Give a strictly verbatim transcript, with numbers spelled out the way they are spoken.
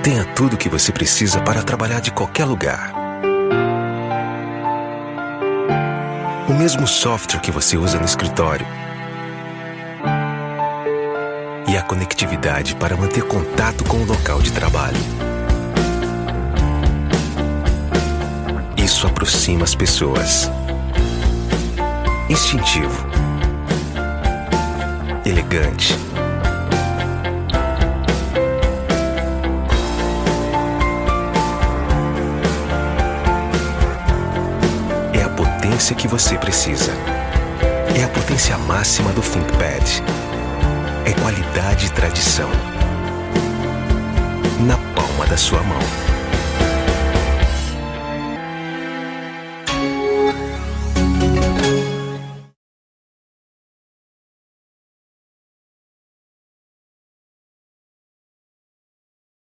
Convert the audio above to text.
Tenha tudo o que você precisa para trabalhar de qualquer lugar. O mesmo software que você usa no escritório. E a conectividade para manter contato com o local de trabalho. Isso aproxima as pessoas. Instintivo. Elegante. É a potência que você precisa. É a potência máxima do ThinkPad. É qualidade e tradição. Na palma da sua mão.